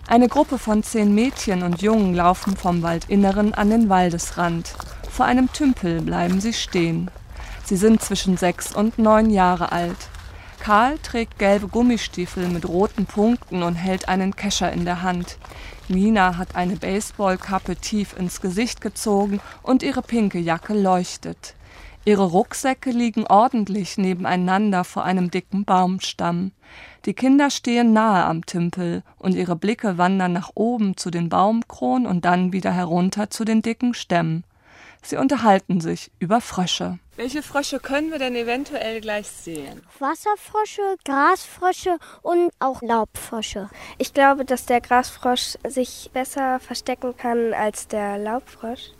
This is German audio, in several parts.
Eine Gruppe von 10 Mädchen und Jungen laufen vom Waldinneren an den Waldesrand. Vor einem Tümpel bleiben sie stehen. Sie sind zwischen 6 und 9 Jahre alt. Karl trägt gelbe Gummistiefel mit roten Punkten und hält einen Kescher in der Hand. Nina hat eine Baseballkappe tief ins Gesicht gezogen und ihre pinke Jacke leuchtet. Ihre Rucksäcke liegen ordentlich nebeneinander vor einem dicken Baumstamm. Die Kinder stehen nahe am Tümpel und ihre Blicke wandern nach oben zu den Baumkronen und dann wieder herunter zu den dicken Stämmen. Sie unterhalten sich über Frösche. Welche Frösche können wir denn eventuell gleich sehen? Wasserfrösche, Grasfrösche und auch Laubfrösche. Ich glaube, dass der Grasfrosch sich besser verstecken kann als der Laubfrosch.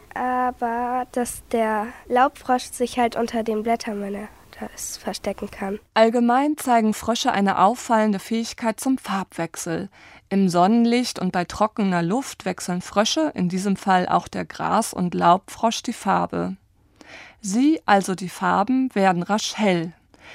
Aber dass der Laubfrosch sich halt unter den Blättern, wenn er das verstecken kann. Allgemein zeigen Frösche eine auffallende Fähigkeit zum Farbwechsel. Im Sonnenlicht und bei trockener Luft wechseln Frösche, in diesem Fall auch der Gras- und Laubfrosch, die Farbe. Sie, also die Farben, werden rasch hell.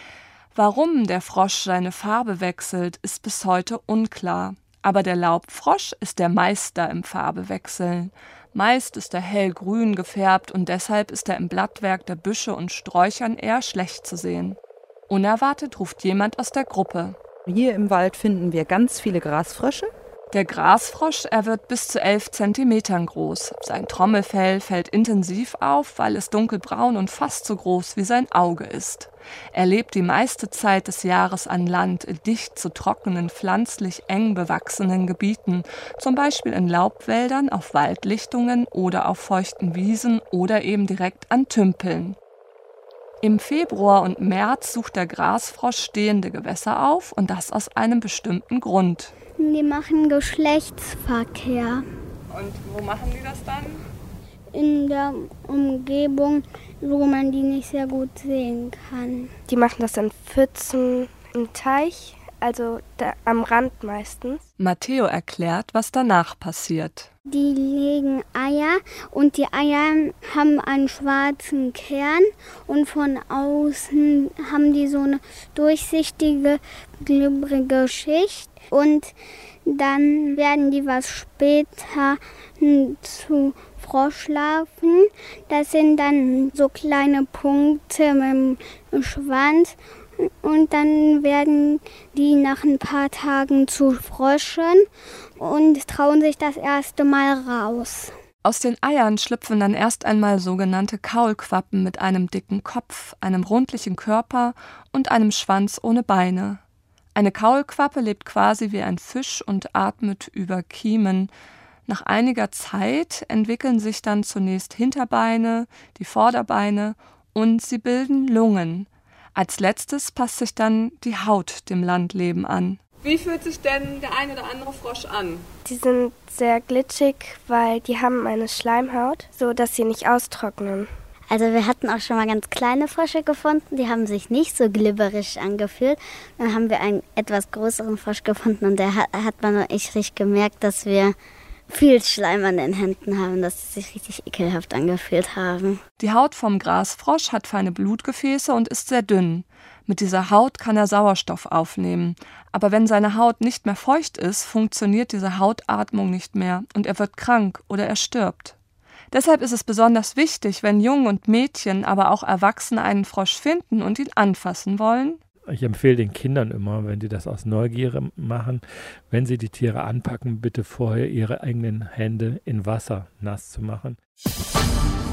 Warum der Frosch seine Farbe wechselt, ist bis heute unklar. Aber der Laubfrosch ist der Meister im Farbewechseln. Meist ist er hellgrün gefärbt und deshalb ist er im Blattwerk der Büsche und Sträuchern eher schlecht zu sehen. Unerwartet ruft jemand aus der Gruppe. Hier im Wald finden wir ganz viele Grasfrösche. Der Grasfrosch, er wird bis zu 11 Zentimetern groß. Sein Trommelfell fällt intensiv auf, weil es dunkelbraun und fast so groß wie sein Auge ist. Er lebt die meiste Zeit des Jahres an Land, in dicht zu trockenen, pflanzlich eng bewachsenen Gebieten, zum Beispiel in Laubwäldern, auf Waldlichtungen oder auf feuchten Wiesen oder eben direkt an Tümpeln. Im Februar und März sucht der Grasfrosch stehende Gewässer auf und das aus einem bestimmten Grund. Die machen Geschlechtsverkehr. Und wo machen die das dann? In der Umgebung, wo man die nicht sehr gut sehen kann. Die machen das in Pfützen, im Teich, also am Rand meistens. Matteo erklärt, was danach passiert. Die legen Eier und die Eier haben einen schwarzen Kern und von außen haben die so eine durchsichtige, glibbrige Schicht. Und dann werden die was später zu Froschlarven. Das sind dann so kleine Punkte mit dem Schwanz. Und dann werden die nach ein paar Tagen zu Fröschen und trauen sich das erste Mal raus. Aus den Eiern schlüpfen dann erst einmal sogenannte Kaulquappen mit einem dicken Kopf, einem rundlichen Körper und einem Schwanz ohne Beine. Eine Kaulquappe lebt quasi wie ein Fisch und atmet über Kiemen. Nach einiger Zeit entwickeln sich dann zunächst Hinterbeine, die Vorderbeine und sie bilden Lungen. Als letztes passt sich dann die Haut dem Landleben an. Wie fühlt sich denn der ein oder andere Frosch an? Die sind sehr glitschig, weil die haben eine Schleimhaut, so dass sie nicht austrocknen. Also wir hatten auch schon mal ganz kleine Frösche gefunden, die haben sich nicht so glibberig angefühlt. Dann haben wir einen etwas größeren Frosch gefunden und der hat man und ich richtig gemerkt, dass wir viel Schleim an den Händen haben, dass sie sich richtig ekelhaft angefühlt haben. Die Haut vom Grasfrosch hat feine Blutgefäße und ist sehr dünn. Mit dieser Haut kann er Sauerstoff aufnehmen. Aber wenn seine Haut nicht mehr feucht ist, funktioniert diese Hautatmung nicht mehr und er wird krank oder er stirbt. Deshalb ist es besonders wichtig, wenn Jungen und Mädchen, aber auch Erwachsene einen Frosch finden und ihn anfassen wollen. Ich empfehle den Kindern immer, wenn die das aus Neugier machen, wenn sie die Tiere anpacken, bitte vorher ihre eigenen Hände in Wasser nass zu machen.